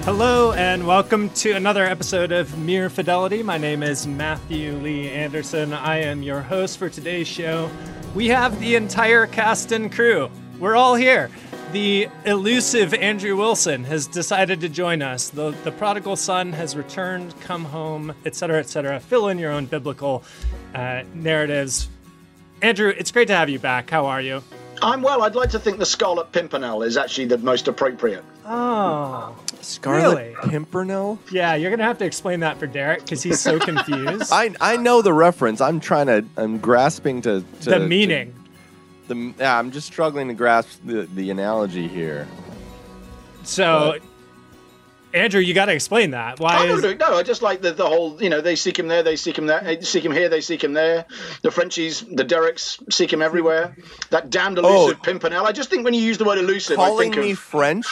Hello and welcome to another episode of Mere Fidelity. My name is Matthew Lee Anderson. I am your host for today's show. We have the entire cast and crew. We're all here. The elusive Andrew Wilson has decided to join us. The prodigal son has returned, come home, etc., etc. Fill in your own biblical narratives. Andrew, it's great to have you back. How are you? I'm well. I'd like to think the Scarlet Pimpernel is actually the most appropriate. Oh, Scarlet really? Pimpernel? Yeah, you're going to have to explain that for Derek because he's so confused. I know the reference. I'm grasping to the meaning. I'm just struggling to grasp the analogy here. So, Andrew, you got to explain that. Why? No, I just like the whole, they seek him there, they seek him there, they seek him here, they seek him there. The Frenchies, the Derricks seek him everywhere. That damned elusive Pimpernel. I just think when you use the word elusive, calling I think me French.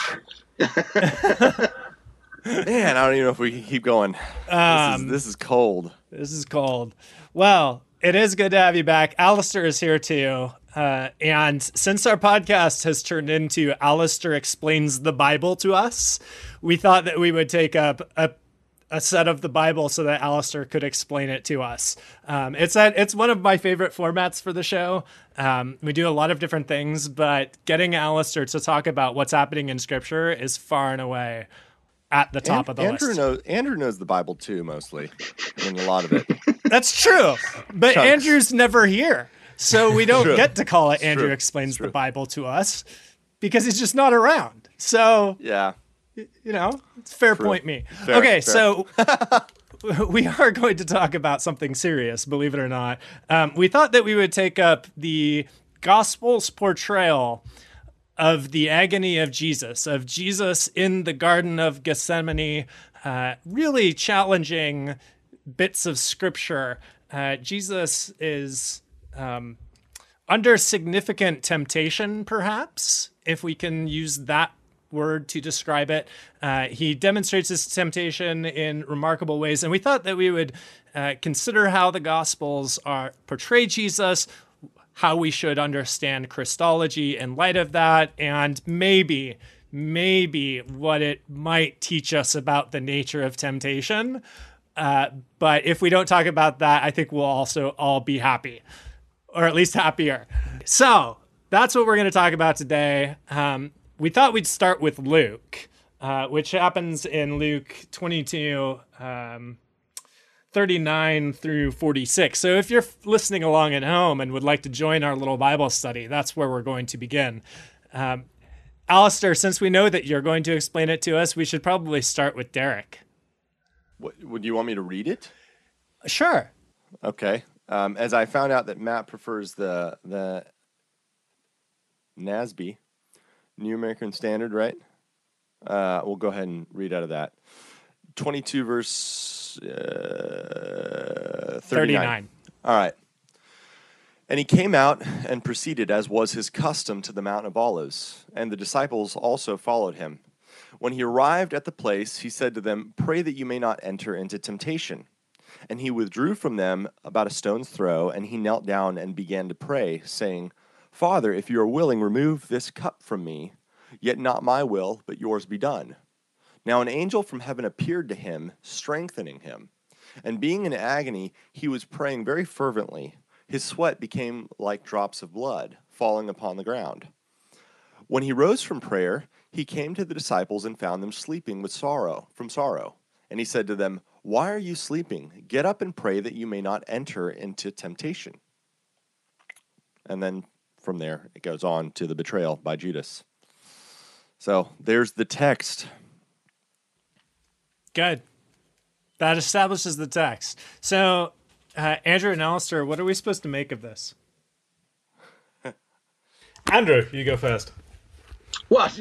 Man, I don't even know if we can keep going. This is cold. This is cold. Well, it is good to have you back. Alistair is here too. And since our podcast has turned into Alistair Explains the Bible to Us, we thought that we would take up a set of the Bible so that Alistair could explain it to us. It's one of my favorite formats for the show. We do a lot of different things, but getting Alistair to talk about what's happening in Scripture is far and away at the top of the list. Andrew knows the Bible too, mostly. I mean, a lot of it. That's true. But Chunks. Andrew's never here. So we don't get to call it Andrew Explains the True. Bible to Us because he's just not around. So, Yeah. It's fair True. point me. Fair, Okay, fair. so we are going to talk about something serious, believe it or not. We thought that we would take up the Gospel's portrayal of the agony of Jesus in the Garden of Gethsemane, really challenging bits of Scripture. Jesus is under significant temptation, perhaps, if we can use that word to describe it. He demonstrates his temptation in remarkable ways, and we thought that we would consider how the Gospels portray Jesus, how we should understand Christology in light of that, and maybe what it might teach us about the nature of temptation. But if we don't talk about that, I think we'll also all be happy, or at least happier. So that's what we're going to talk about today. We thought we'd start with Luke, which happens in Luke 22, 39 through 46. So if you're listening along at home and would like to join our little Bible study, that's where we're going to begin. Alistair, since we know that you're going to explain it to us, we should probably start with Derek. Would you want me to read it? Sure. Okay. As I found out that Matt prefers the NASB, New American Standard, right? We'll go ahead and read out of that. 22 verse 39. All right. And he came out and proceeded, as was his custom, to the Mount of Olives, and the disciples also followed him. When he arrived at the place, he said to them, "Pray that you may not enter into temptation." And he withdrew from them about a stone's throw, and he knelt down and began to pray, saying, "Father, if you are willing, remove this cup from me. Yet not my will, but yours be done." Now an angel from heaven appeared to him, strengthening him. And being in agony, he was praying very fervently. His sweat became like drops of blood falling upon the ground. When he rose from prayer, he came to the disciples and found them sleeping from sorrow. And he said to them, "Why are you sleeping? Get up and pray that you may not enter into temptation." And then from there, it goes on to the betrayal by Judas. So there's the text. Good. That establishes the text. So, Andrew and Alistair, what are we supposed to make of this? Andrew, you go first. What?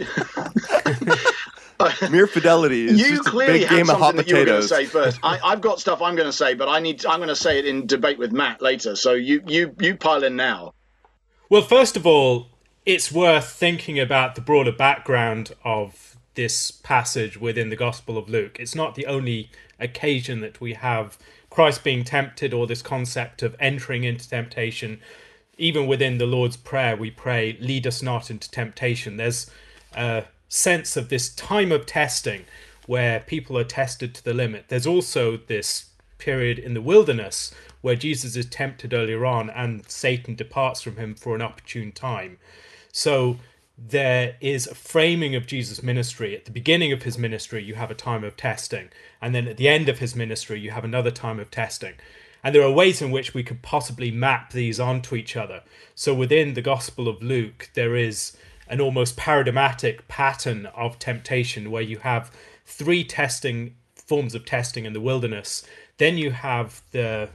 Mere Fidelity is You just a clearly big had game of hot something that you were going to potatoes. say first. I've got stuff I'm going to say, but I'm going to say it in debate with Matt later. So you pile in now. Well, first of all, it's worth thinking about the broader background of this passage within the Gospel of Luke. It's not the only occasion that we have Christ being tempted, or this concept of entering into temptation. Even within the Lord's Prayer, we pray, "Lead us not into temptation." There's a sense of this time of testing where people are tested to the limit. There's also this period in the wilderness where Jesus is tempted earlier on and Satan departs from him for an opportune time. So there is a framing of Jesus' ministry. At the beginning of his ministry, you have a time of testing. And then at the end of his ministry, you have another time of testing. And there are ways in which we could possibly map these onto each other. So within the Gospel of Luke, there is an almost paradigmatic pattern of temptation where you have three forms of testing in the wilderness. Then you have the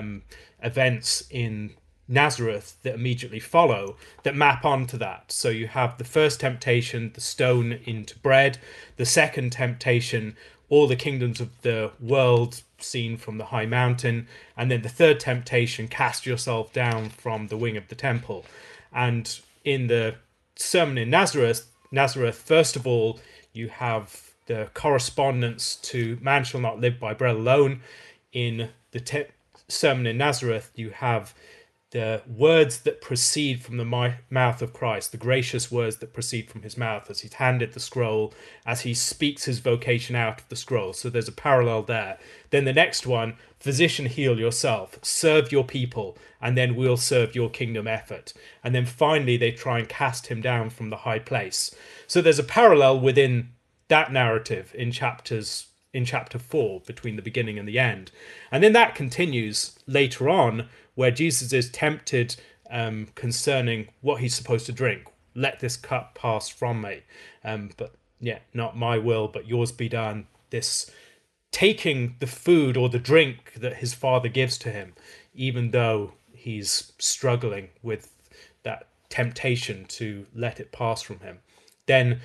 events in Nazareth that immediately follow that map onto that. So you have the first temptation, the stone into bread. The second temptation, all the kingdoms of the world seen from the high mountain. And then the third temptation, cast yourself down from the wing of the temple. And in the sermon in Nazareth, first of all, you have the correspondence to man shall not live by bread alone. In the sermon in Nazareth, you have the words that proceed from the mouth of Christ, the gracious words that proceed from his mouth as he's handed the scroll, as he speaks his vocation out of the scroll. So there's a parallel there. Then the next one, physician, heal yourself, serve your people, and then we'll serve your kingdom effort. And then finally, they try and cast him down from the high place. So there's a parallel within that narrative in chapter 4 between the beginning and the end. And then that continues later on where Jesus is tempted concerning what he's supposed to drink. Let this cup pass from me. But yeah, not my will, but yours be done. This taking the food or the drink that his father gives to him, even though he's struggling with that temptation to let it pass from him. Then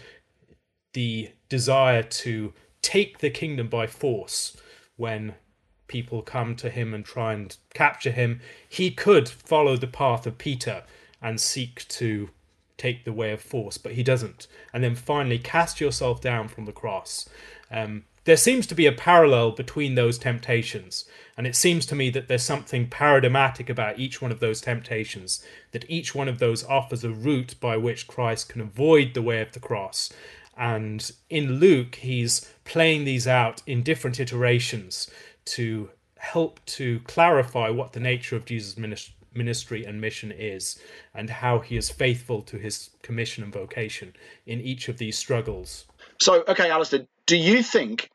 the desire to take the kingdom by force when people come to him and try and capture him. He could follow the path of Peter and seek to take the way of force, but he doesn't. And then finally, cast yourself down from the cross. There seems to be a parallel between those temptations, and it seems to me that there's something paradigmatic about each one of those temptations, that each one of those offers a route by which Christ can avoid the way of the cross. And in Luke, he's playing these out in different iterations to help to clarify what the nature of Jesus' ministry and mission is, and how he is faithful to his commission and vocation in each of these struggles. So, okay, Alistair, do you think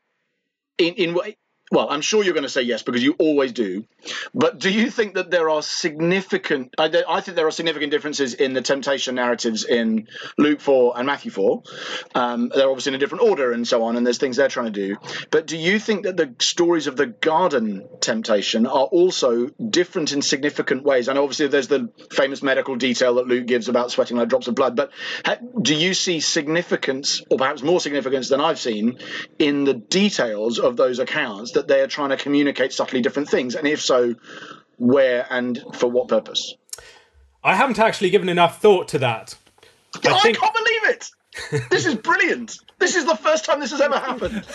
well, I'm sure you're going to say yes because you always do. But do you think that there are significant? I think there are significant differences in the temptation narratives in Luke 4 and Matthew 4. They're obviously in a different order and so on, and there's things they're trying to do. But do you think that the stories of the garden temptation are also different in significant ways? And obviously there's the famous medical detail that Luke gives about sweating like drops of blood. But do you see significance, or perhaps more significance than I've seen, in the details of those accounts, that they are trying to communicate subtly different things? And if so, where and for what purpose? I haven't actually given enough thought to that. I can't believe it! This is brilliant. This is the first time this has ever happened.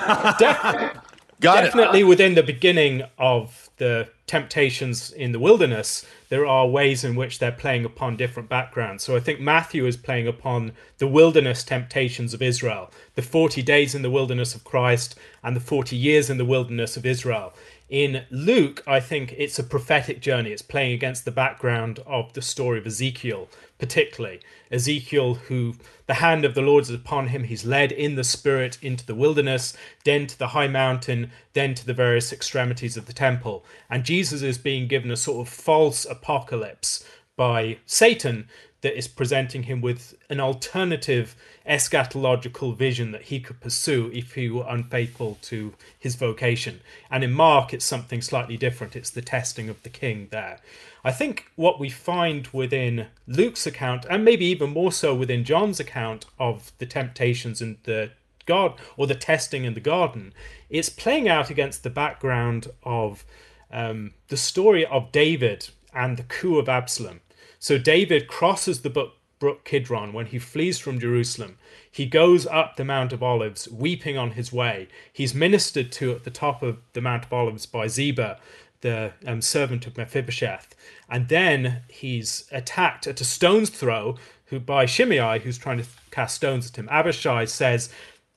Definitely within the beginning of the temptations in the wilderness, there are ways in which they're playing upon different backgrounds. So I think Matthew is playing upon the wilderness temptations of Israel, the 40 days in the wilderness of Christ and the 40 years in the wilderness of Israel. In Luke, I think it's a prophetic journey. It's playing against the background of the story of Ezekiel, particularly. Ezekiel, who the hand of the Lord is upon him, he's led in the spirit into the wilderness, then to the high mountain, then to the various extremities of the temple. And Jesus is being given a sort of false apocalypse by Satan that is presenting him with an alternative eschatological vision that he could pursue if he were unfaithful to his vocation. And in Mark, it's something slightly different. It's the testing of the king there. I think what we find within Luke's account, and maybe even more so within John's account of the temptations in the garden, or the testing in the garden, it's playing out against the background of the story of David and the coup of Absalom. So David crosses the brook Kidron when he flees from Jerusalem. He goes up the Mount of Olives, weeping on his way. He's ministered to at the top of the Mount of Olives by Ziba, the servant of Mephibosheth. And then he's attacked at a stone's throw by Shimei, who's trying to cast stones at him. Abishai says,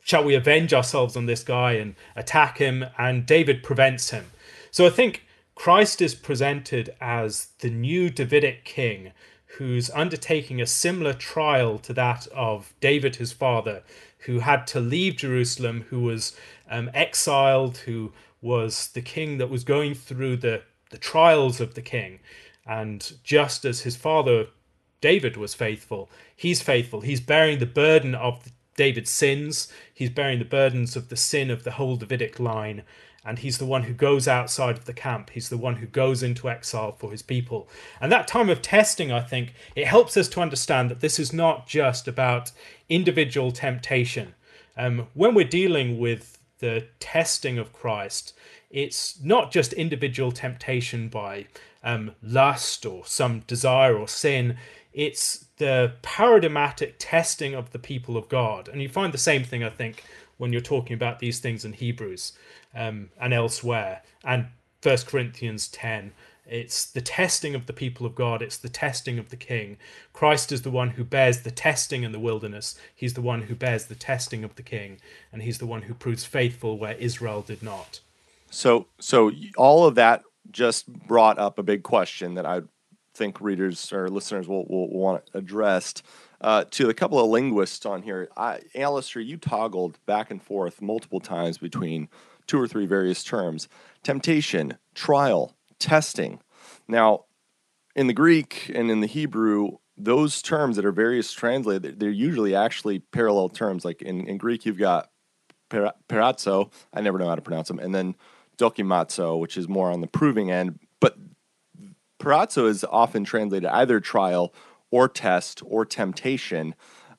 shall we avenge ourselves on this guy and attack him? And David prevents him. So I think Christ is presented as the new Davidic king who's undertaking a similar trial to that of David, his father, who had to leave Jerusalem, who was exiled, who was the king that was going through the trials of the king. And just as his father David was faithful, he's faithful. He's bearing the burden of David's sins. He's bearing the burdens of the sin of the whole Davidic line. And he's the one who goes outside of the camp. He's the one who goes into exile for his people. And that time of testing, I think, it helps us to understand that this is not just about individual temptation. When we're dealing with the testing of Christ, it's not just individual temptation by lust or some desire or sin. It's the paradigmatic testing of the people of God. And you find the same thing, I think, when you're talking about these things in Hebrews and elsewhere. And 1 Corinthians 10, it's the testing of the people of God. It's the testing of the king. Christ is the one who bears the testing in the wilderness. He's the one who bears the testing of the king. And he's the one who proves faithful where Israel did not. So all of that just brought up a big question that I think readers or listeners will want addressed. To a couple of linguists on here, Alistair, you toggled back and forth multiple times between 2 or 3 various terms: temptation, trial, testing. Now, in the Greek and in the Hebrew, those terms that are various translated, they're usually actually parallel terms. Like in Greek, you've got perazzo, I never know how to pronounce them, and then dokimazo, which is more on the proving end. But perazzo is often translated either trial or test or temptation.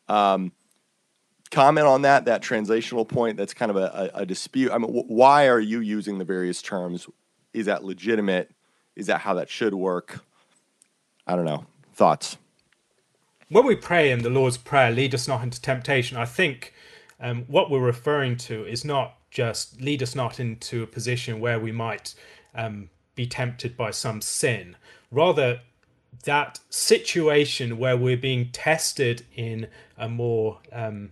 Comment on that translational point. That's kind of a dispute. I mean, why are you using the various terms? Is that legitimate? Is that how that should work? I don't know. Thoughts? When we pray in the Lord's Prayer, lead us not into temptation, I think what we're referring to is not just lead us not into a position where we might be tempted by some sin. Rather, that situation where we're being tested in a more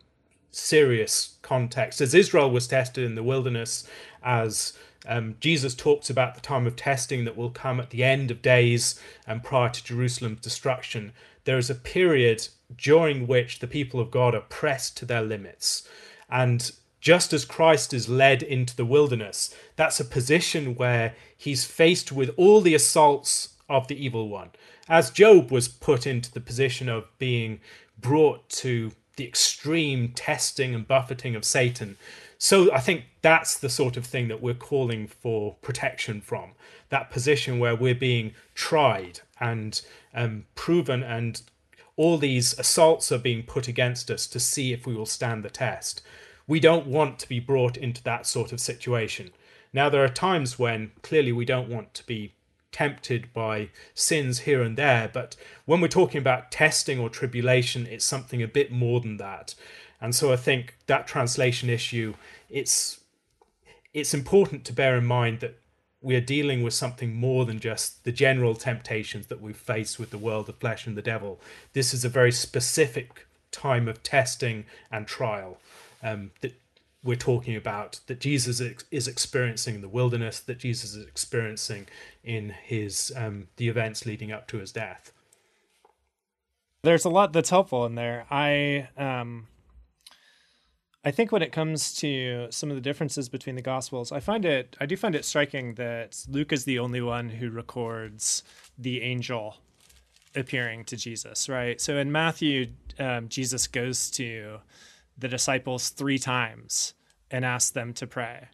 serious context, as Israel was tested in the wilderness, as Jesus talks about the time of testing that will come at the end of days and prior to Jerusalem's destruction. There is a period during which the people of God are pressed to their limits. And just as Christ is led into the wilderness, that's a position where he's faced with all the assaults of the evil one. As Job was put into the position of being brought to the extreme testing and buffeting of Satan. So I think that's the sort of thing that we're calling for protection from. That position where we're being tried and proven, and all these assaults are being put against us to see if we will stand the test. We don't want to be brought into that sort of situation. Now, there are times when clearly we don't want to be tempted by sins here and there, but when we're talking about testing or tribulation, it's something a bit more than that. And so I think that translation issue, it's important to bear in mind that we are dealing with something more than just the general temptations that we face with the world of flesh and the devil. This is a very specific time of testing and trial that we're talking about, that Jesus is experiencing in the wilderness, that Jesus is experiencing in his the events leading up to his death. There's a lot that's helpful in there. I think when it comes to some of the differences between the Gospels, I do find it striking that Luke is the only one who records the angel appearing to Jesus, right? So in Matthew, Jesus goes to the disciples 3 times and asks them to pray.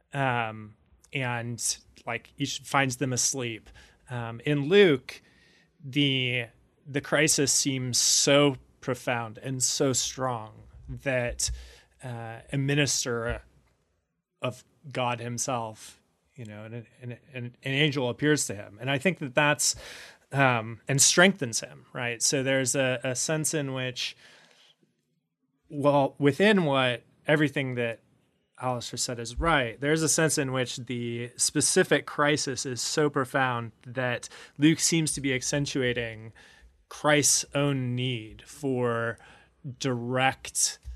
And like each finds them asleep. In Luke, the crisis seems so profound and so strong that a minister of God himself, an angel appears to him. And I think that's and strengthens him, right? So there's a sense in which, well, within what everything that Alistair said is right, there's a sense in which the specific crisis is so profound that Luke seems to be accentuating Christ's own need for direct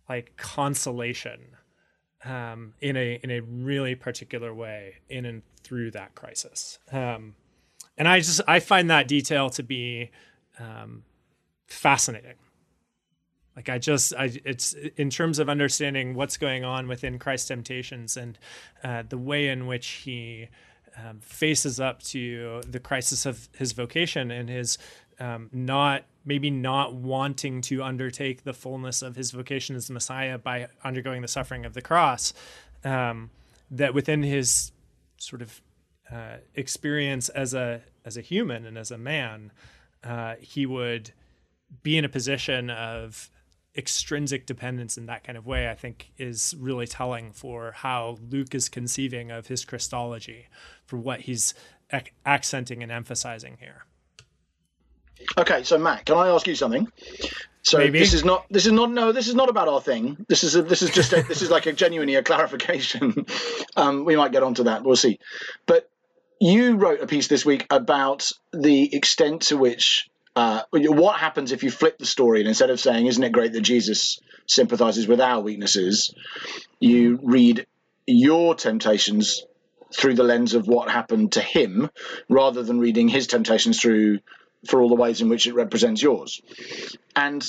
like consolation in a really particular way in and through that crisis. And I find that detail to be fascinating. Like it's in terms of understanding what's going on within Christ's temptations and the way in which he faces up to the crisis of his vocation and his not wanting to undertake the fullness of his vocation as the Messiah by undergoing the suffering of the cross. That within his sort of experience as a human and as a man, he would be in a position of extrinsic dependence in that kind of way, I think is really telling for how Luke is conceiving of his Christology, for what he's accenting and emphasizing here. Okay, so Matt, can I ask you something? So Maybe. this is not about our thing. This is like genuinely a clarification. We might get onto that. We'll see. But you wrote a piece this week about the extent to which what happens if you flip the story and instead of saying, "Isn't it great that Jesus sympathizes with our weaknesses?" you read your temptations through the lens of what happened to him, rather than reading his temptations through for all the ways in which it represents yours. And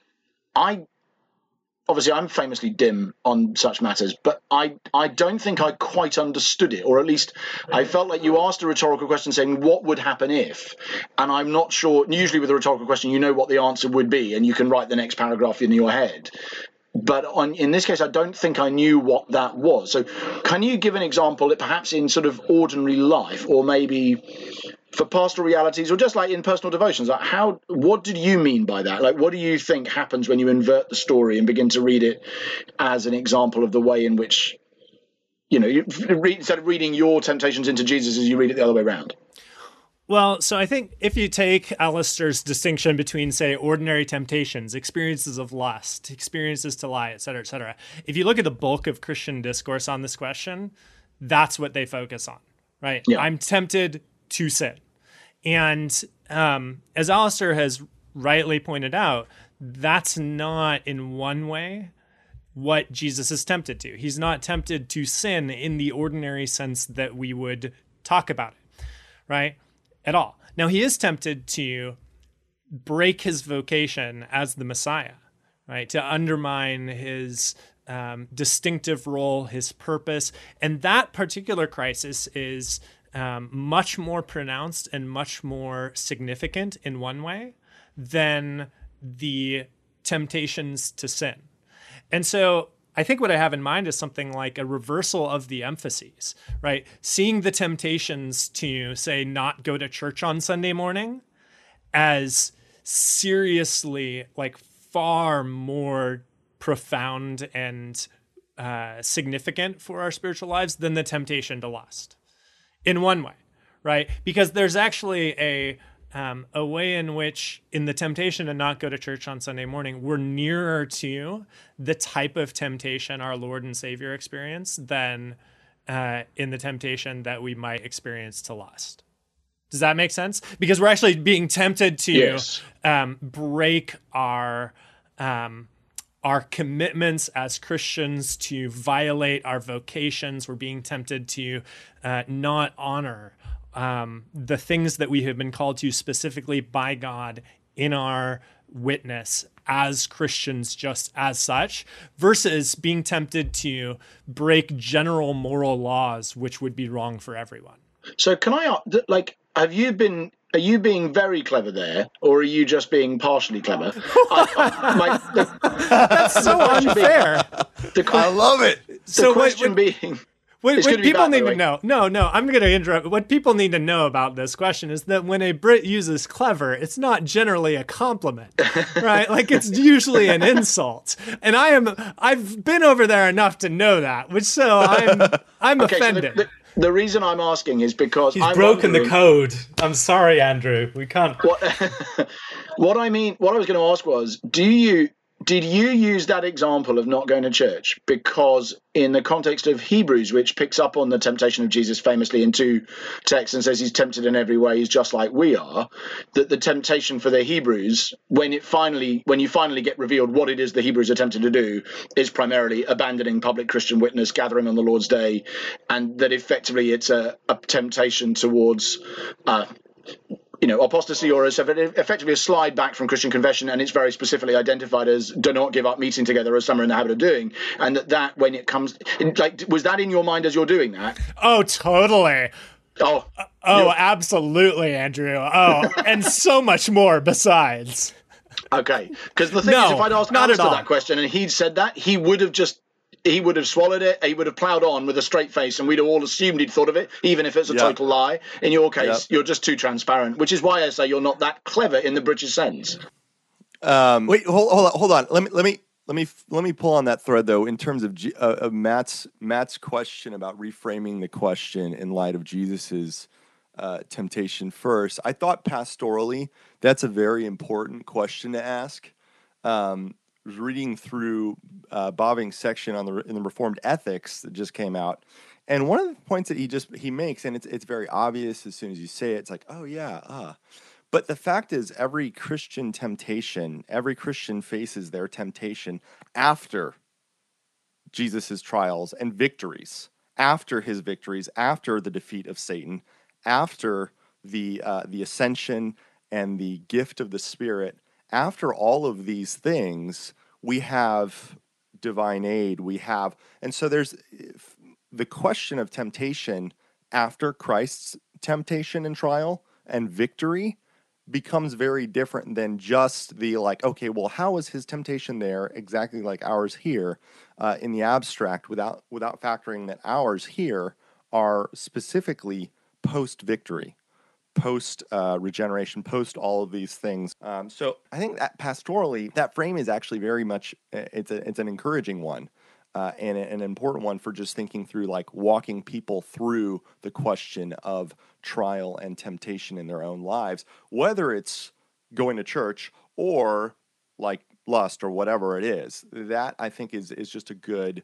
I'm famously dim on such matters, but I don't think I quite understood it, or at least I felt like you asked a rhetorical question saying, what would happen if? And I'm not sure, usually with a rhetorical question, you know what the answer would be, and you can write the next paragraph in your head. But in this case, I don't think I knew what that was. So can you give an example, perhaps in sort of ordinary life, or maybe for pastoral realities, or just like in personal devotions? Like what did you mean by that? Like, what do you think happens when you invert the story and begin to read it as an example of the way in which, instead of reading your temptations into Jesus, as you read it the other way around? Well, so I think if you take Alistair's distinction between, say, ordinary temptations, experiences of lust, experiences to lie, et cetera, if you look at the bulk of Christian discourse on this question, that's what they focus on, right? Yeah. I'm tempted to sin. And as Alistair has rightly pointed out, that's not in one way what Jesus is tempted to. He's not tempted to sin in the ordinary sense that we would talk about it, right? At all. Now, he is tempted to break his vocation as the Messiah, right? To undermine his distinctive role, his purpose. And that particular crisis is much more pronounced and much more significant in one way than the temptations to sin. And so I think what I have in mind is something like a reversal of the emphases, right? Seeing the temptations to, say, not go to church on Sunday morning as seriously, like, far more profound and significant for our spiritual lives than the temptation to lust, in one way, right? Because there's actually a way in which, in the temptation to not go to church on Sunday morning, we're nearer to the type of temptation our Lord and Savior experienced than in the temptation that we might experience to lust. Does that make sense? Because we're actually being tempted to Yes. Break our commitments as Christians, to violate our vocations. We're being tempted to not honor the things that we have been called to specifically by God in our witness as Christians, just as such, versus being tempted to break general moral laws, which would be wrong for everyone. So can I, are you being very clever there, or are you just being partially clever? That's so unfair. I love it. The question being... What people need to know, no, I'm going to interrupt. What people need to know about this question is that when a Brit uses clever, it's not generally a compliment, right? Like, it's usually an insult. And I've been over there enough to know that, I'm Okay, offended. so the reason I'm asking is because He's broken the code. I'm sorry, Andrew. We can't. What I was going to ask was, do did you use that example of not going to church because in the context of Hebrews, which picks up on the temptation of Jesus famously in 2 texts and says he's tempted in every way, he's just like we are, that the temptation for the Hebrews, when you finally get revealed what it is the Hebrews are tempted to do, is primarily abandoning public Christian witness, gathering on the Lord's Day, and that effectively it's a temptation towards apostasy, or effectively a slide back from Christian confession, and it's very specifically identified as do not give up meeting together as some are in the habit of doing, and that when it comes, was that in your mind as you're doing that? Oh, totally. Oh, absolutely, Andrew. Oh, and so much more besides. Okay, because the thing is, if I'd asked Alistair that question and he'd said that, he would have swallowed it, he would have ploughed on with a straight face, and we'd have all assumed he'd thought of it, even if it's a total lie. In your case, you're just too transparent, which is why I say you're not that clever in the British sense. Wait, hold on. Let me pull on that thread though. In terms of Matt's question about reframing the question in light of Jesus's temptation first, I thought pastorally that's a very important question to ask. Was reading through Boving's section in the Reformed Ethics that just came out, and one of the points that he makes, and it's very obvious as soon as you say it, it's like, oh yeah, but the fact is, every Christian faces their temptation after Jesus's trials and victories, after his victories, after the defeat of Satan, after the ascension and the gift of the Spirit. After all of these things, we have divine aid, and so there's the question of temptation after Christ's temptation and trial and victory becomes very different than just the okay, well, how is his temptation there exactly like ours here in the abstract, without factoring that ours here are specifically post-victory, post regeneration, post all of these things. So I think that pastorally, that frame is actually very much, it's an encouraging one, and an important one for just thinking through, walking people through the question of trial and temptation in their own lives, whether it's going to church or lust or whatever it is. That I think is just a good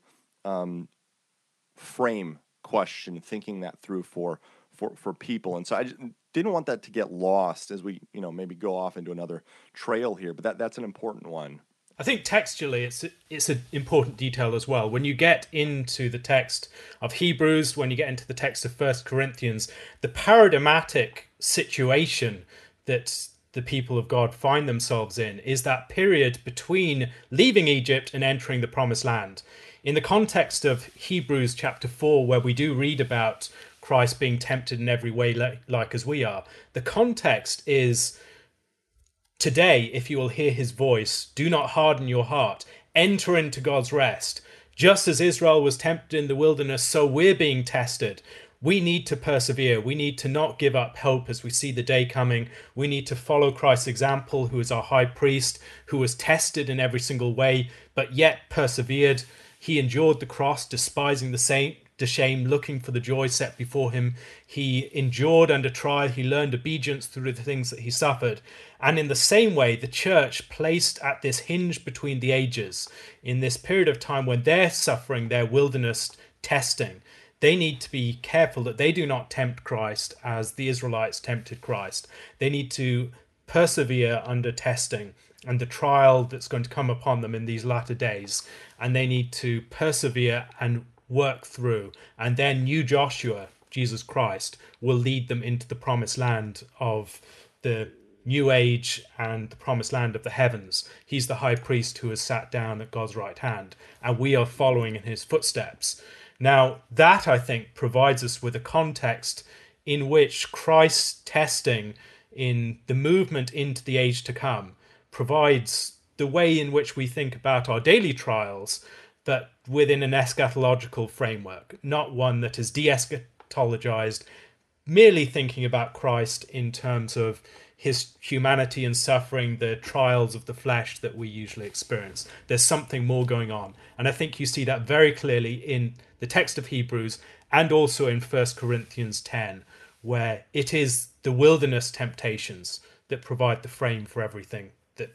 frame question, thinking that through for people. And so I just didn't want that to get lost as we, maybe go off into another trail here, but that's an important one. I think textually it's an important detail as well. When you get into the text of Hebrews, when you get into the text of 1 Corinthians, the paradigmatic situation that the people of God find themselves in is that period between leaving Egypt and entering the Promised Land. In the context of Hebrews chapter 4, where we do read about Christ being tempted in every way like as we are, the context is, today, if you will hear his voice, do not harden your heart. Enter into God's rest. Just as Israel was tempted in the wilderness, so we're being tested. We need to persevere. We need to not give up hope as we see the day coming. We need to follow Christ's example, who is our high priest, who was tested in every single way, but yet persevered. He endured the cross, despising the shame, looking for the joy set before him. He endured under trial. He learned obedience through the things that he suffered. And in the same way, the church, placed at this hinge between the ages, in this period of time when they're suffering their wilderness testing, they need to be careful that they do not tempt Christ as the Israelites tempted Christ. They need to persevere under testing and the trial that's going to come upon them in these latter days. And they need to persevere and work through. And then new Joshua, Jesus Christ, will lead them into the promised land of the new age and the promised land of the heavens. He's the high priest who has sat down at God's right hand, and we are following in his footsteps. Now, that, I think, provides us with a context in which Christ's testing in the movement into the age to come provides the way in which we think about our daily trials, but within an eschatological framework, not one that is de-eschatologized, merely thinking about Christ in terms of his humanity and suffering, the trials of the flesh that we usually experience. There's something more going on. And I think you see that very clearly in the text of Hebrews and also in 1 Corinthians 10, where it is the wilderness temptations that provide the frame for everything that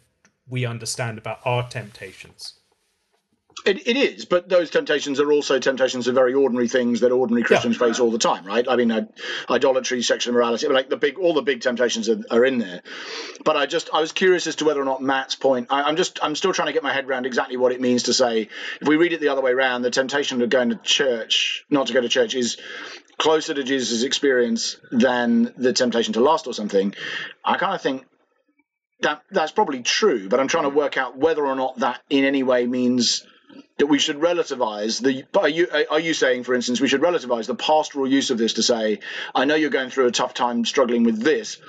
we understand about our temptations. It is, but those temptations are also temptations of very ordinary things that ordinary Christians face all the time, right? I mean, idolatry, sexual immorality, like all the big temptations are in there. But I was curious as to whether or not Matt's point. I'm still trying to get my head around exactly what it means to say, if we read it the other way around, the temptation of going to church, not to go to church, is closer to Jesus' experience than the temptation to lust or something. I kind of think that's probably true, but I'm trying to work out whether or not that in any way means that we should relativize are you saying, for instance, we should relativize the pastoral use of this to say, I know you're going through a tough time struggling with this,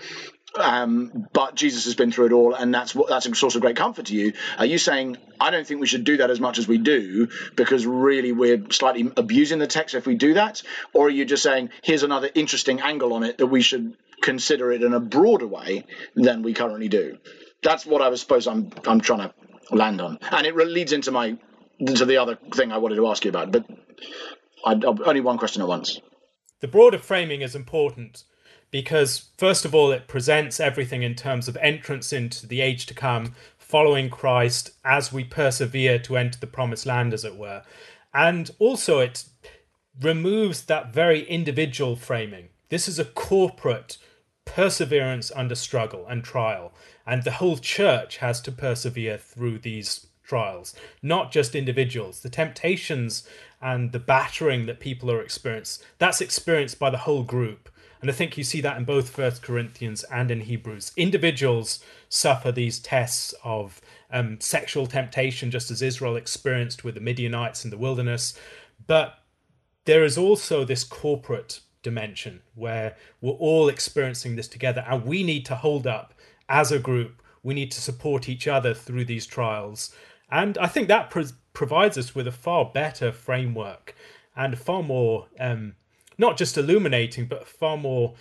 but Jesus has been through it all, and that's a source of great comfort to you. Are you saying, I don't think we should do that as much as we do, because really we're slightly abusing the text if we do that? Or are you just saying, here's another interesting angle on it, that we should consider it in a broader way than we currently do? That's what I suppose I'm trying to land on, and it leads into the other thing I wanted to ask you about, but only one question at once. The broader framing is important because, first of all, it presents everything in terms of entrance into the age to come, following Christ as we persevere to enter the promised land, as it were. And also it removes that very individual framing. This is a corporate perseverance under struggle and trial, and the whole church has to persevere through these trials, not just individuals. The temptations and the battering that people are experiencing, that's experienced by the whole group. And I think you see that in both 1 Corinthians and in Hebrews. Individuals suffer these tests of sexual temptation, just as Israel experienced with the Midianites in the wilderness. But there is also this corporate dimension where we're all experiencing this together, and we need to hold up as a group. We need to support each other through these trials. And I think that provides us with a far better framework and far more, not just illuminating, but far more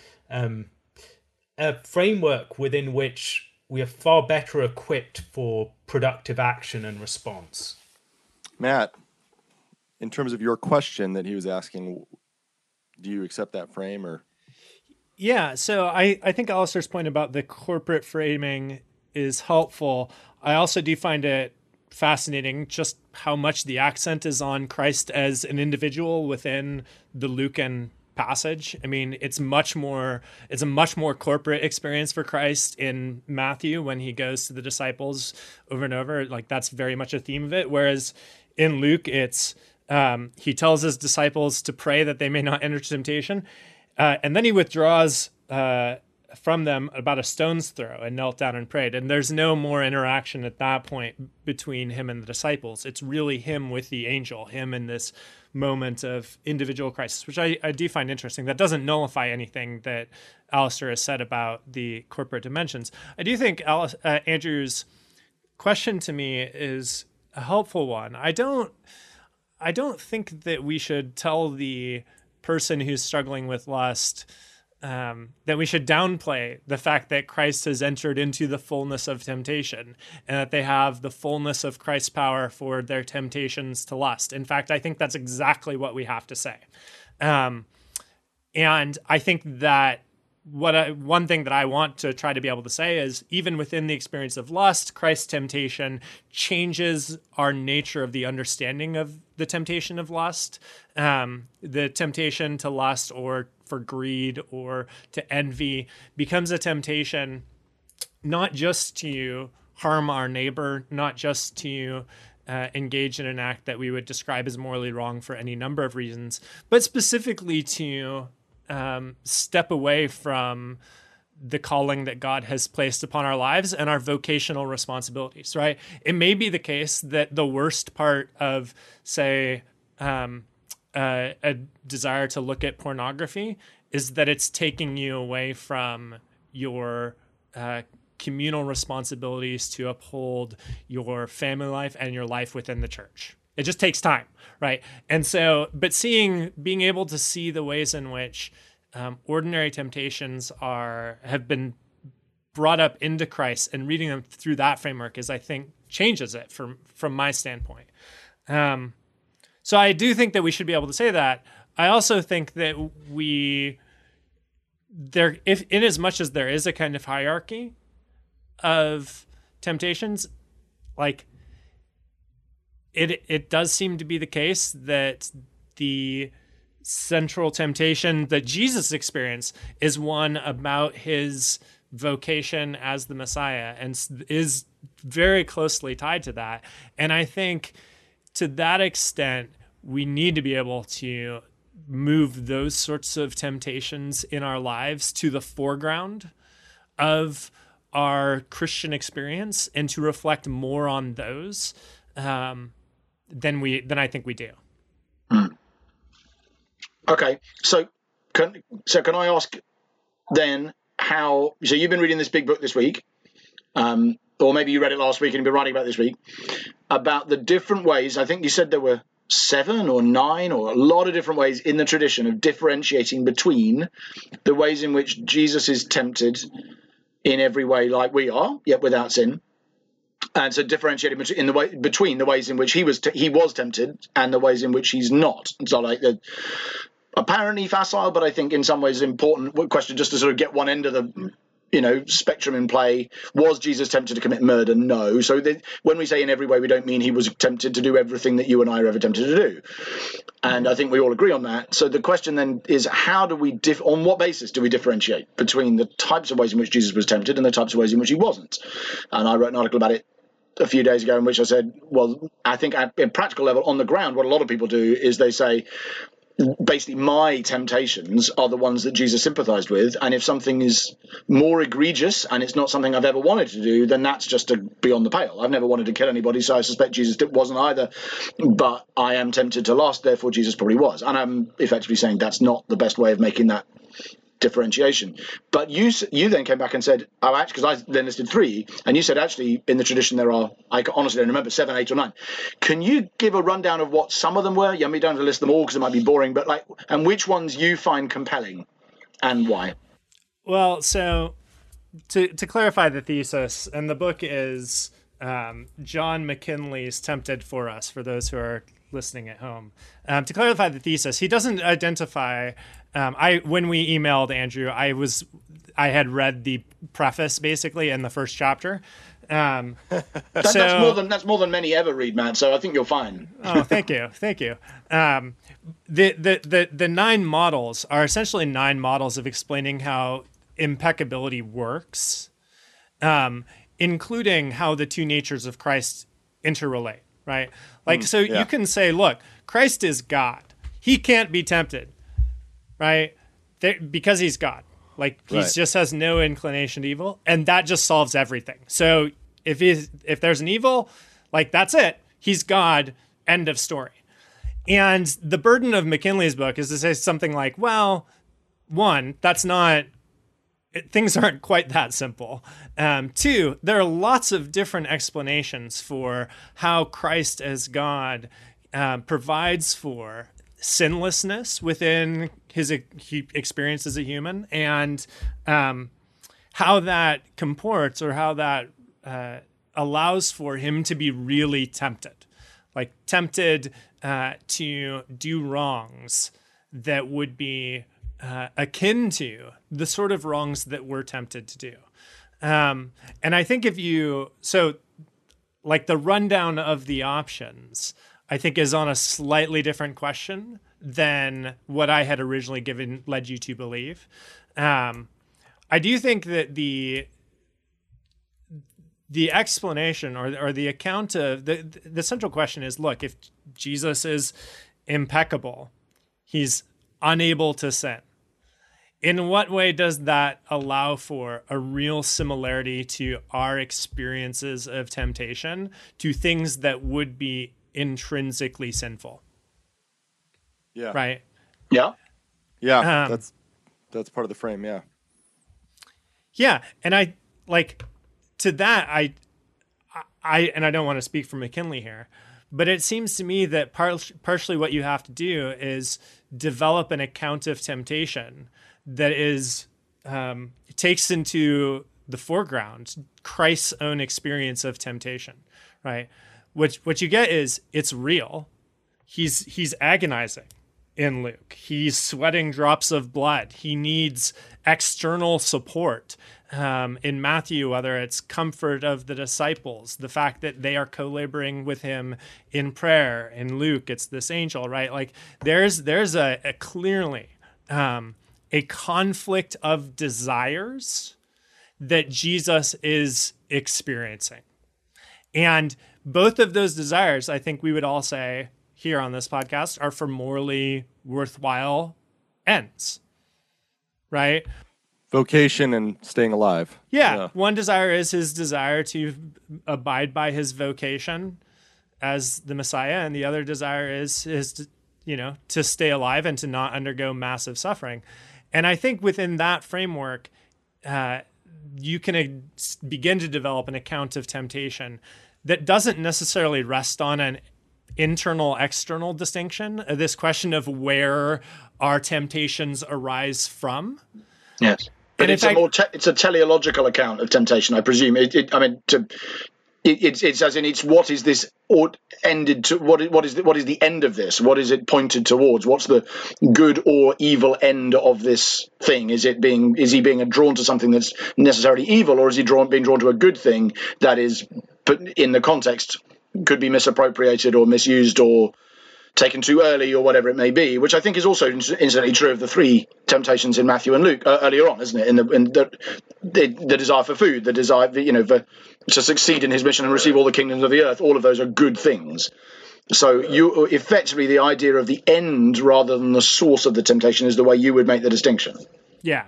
a framework within which we are far better equipped for productive action and response. Matt, in terms of your question that he was asking, do you accept that frame or? Yeah, so I think Alistair's point about the corporate framing is helpful. I also do find it fascinating just how much the accent is on Christ as an individual within the Lucan passage. I mean, it's a much more corporate experience for Christ in Matthew when he goes to the disciples over and over. Like, that's very much a theme of it. Whereas in Luke, it's he tells his disciples to pray that they may not enter temptation. And then he withdraws from them about a stone's throw and knelt down and prayed. And there's no more interaction at that point between him and the disciples. It's really him with the angel, him in this moment of individual crisis, which I do find interesting. That doesn't nullify anything that Alistair has said about the corporate dimensions. I do think Andrew's question to me is a helpful one. I don't think that we should tell the person who's struggling with lust that we should downplay the fact that Christ has entered into the fullness of temptation and that they have the fullness of Christ's power for their temptations to lust. In fact, I think that's exactly what we have to say. And I think that one thing that I want to try to be able to say is, even within the experience of lust, Christ's temptation changes our nature of the understanding of the temptation of lust. The temptation to lust or for greed or to envy becomes a temptation not just to harm our neighbor, not just to engage in an act that we would describe as morally wrong for any number of reasons, but specifically to step away from the calling that God has placed upon our lives and our vocational responsibilities, right? It may be the case that the worst part of, say, a desire to look at pornography is that it's taking you away from your communal responsibilities to uphold your family life and your life within the church. It just takes time, right? And so, but being able to see the ways in which ordinary temptations have been brought up into Christ and reading them through that framework is, I think, changes it from my standpoint. So I do think that we should be able to say that. I also think that if in as much as there is a kind of hierarchy of temptations, like it does seem to be the case that the central temptation that Jesus experienced is one about his vocation as the Messiah, and is very closely tied to that. And I think to that extent, we need to be able to move those sorts of temptations in our lives to the foreground of our Christian experience, and to reflect more on those than I think we do. Okay, so can I ask then how? So you've been reading this big book this week, or maybe you read it last week and you've been writing about it this week, about the different ways. I think you said there were 7 or 9 or a lot of different ways in the tradition of differentiating between the ways in which Jesus is tempted in every way like we are, yet without sin. And so differentiating between the ways in which he was tempted and the ways in which he's not. So like the apparently facile, but I think in some ways important question, just to sort of get one end of the spectrum in play. Was Jesus tempted to commit murder? No. So when we say in every way, we don't mean he was tempted to do everything that you and I are ever tempted to do. And I think we all agree on that. So the question then is, how do we on what basis do we differentiate between the types of ways in which Jesus was tempted and the types of ways in which he wasn't? And I wrote an article about it a few days ago in which I said, well, I think at a practical level on the ground, what a lot of people do is they say, basically, my temptations are the ones that Jesus sympathized with. And if something is more egregious and it's not something I've ever wanted to do, then that's just beyond the pale. I've never wanted to kill anybody, so I suspect Jesus wasn't either. But I am tempted to lust, therefore Jesus probably was. And I'm effectively saying that's not the best way of making that differentiation. But you then came back and said, oh, actually, because I then listed 3, and you said actually in the tradition there are, I honestly don't remember, 7, 8 or 9. Can you give a rundown of what some of them were? Yeah, we don't have to list them all because it might be boring, but and which ones you find compelling and why? Well, so to clarify the thesis, and the book is John McKinley's Tempted for Us, for those who are listening at home. To clarify the thesis, he doesn't identify. When we emailed Andrew, I had read the preface basically in the first chapter. That's more than many ever read, Matt. So I think you're fine. Oh, thank you. The 9 models are essentially 9 models of explaining how impeccability works, including how the 2 natures of Christ interrelate. Right? You can say, look, Christ is God. He can't be tempted, right? Because he's God. He just has no inclination to evil, and that just solves everything. So if there's an evil, that's it. He's God, end of story. And the burden of McKinley's book is to say something like, well, one, that's not... things aren't quite that simple. 2, there are lots of different explanations for how Christ as God provides for sinlessness within his experience as a human, and how that comports, or how that allows for him to be really tempted, tempted to do wrongs that would be akin to the sort of wrongs that we're tempted to do. And I think the rundown of the options, I think, is on a slightly different question than what I had originally led you to believe. I do think that the explanation or the account of the central question is, look, if Jesus is impeccable, he's unable to sin. In what way does that allow for a real similarity to our experiences of temptation to things that would be intrinsically sinful? Yeah. Right? Yeah. Yeah. That's part of the frame. Yeah. Yeah. And I to that, I don't want to speak for McKinley here, but it seems to me that partially what you have to do is develop an account of temptation that is takes into the foreground Christ's own experience of temptation, right? What you get is, it's real. He's agonizing in Luke. He's sweating drops of blood. He needs external support. In Matthew, whether it's comfort of the disciples, the fact that they are co-laboring with him in prayer. In Luke, it's this angel, right? Like there's a clearly a conflict of desires that Jesus is experiencing. And both of those desires, I think we would all say here on this podcast, are for morally worthwhile ends, right? Vocation and staying alive. Yeah. One desire is his desire to abide by his vocation as the Messiah, and the other desire is to stay alive and to not undergo massive suffering. And I think within that framework, you can begin to develop an account of temptation that doesn't necessarily rest on an internal-external distinction, this question of where our temptations arise from. Yes. But it's a teleological account of temptation, I presume. It's as in it's what is this ended to? What is the end of this? What is it pointed towards? What's the good or evil end of this thing? Is he being drawn to something that's necessarily evil, or is he being drawn to a good thing that is, but in the context, could be misappropriated or misused or taken too early or whatever it may be, which I think is also incidentally true of the three temptations in Matthew and Luke earlier on, isn't it? In the desire for food, the desire, to succeed in his mission and receive all the kingdoms of the earth. All of those are good things. So you effectively, the idea of the end rather than the source of the temptation is the way you would make the distinction. Yeah.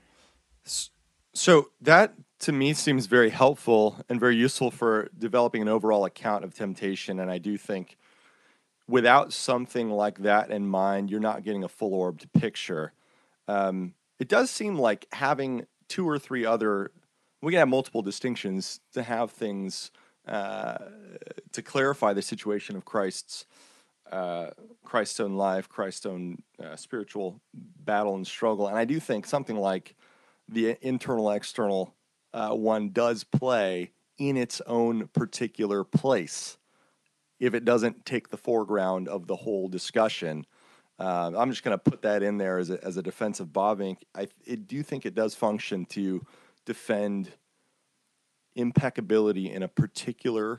So that to me seems very helpful and very useful for developing an overall account of temptation. And I do think without something like that in mind, you're not getting a full-orbed picture. It does seem like having two or three other, we can have multiple distinctions to have things to clarify the situation of Christ's own life, Christ's own spiritual battle and struggle. And I do think something like the internal-external one does play in its own particular place if it doesn't take the foreground of the whole discussion. I'm just going to put that in there as a defense of Bavinck. I do think it does function to defend impeccability in a particular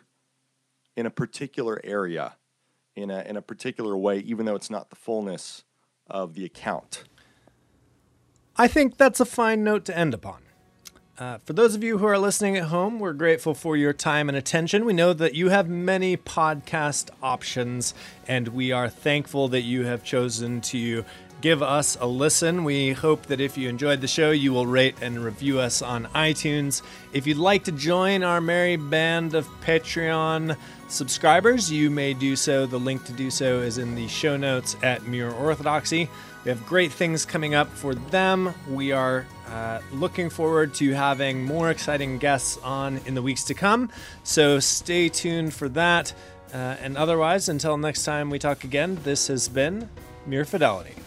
area, in a particular way, even though it's not the fullness of the account. I think that's a fine note to end upon. For those of you who are listening at home, we're grateful for your time and attention. We know that you have many podcast options, and we are thankful that you have chosen to give us a listen. We hope that if you enjoyed the show, you will rate and review us on iTunes. If you'd like to join our merry band of Patreon subscribers, you may do so. The link to do so is in the show notes at Mere Orthodoxy. We have great things coming up for them. We are looking forward to having more exciting guests on in the weeks to come. So stay tuned for that. And otherwise, until next time we talk again, this has been Mere Fidelity.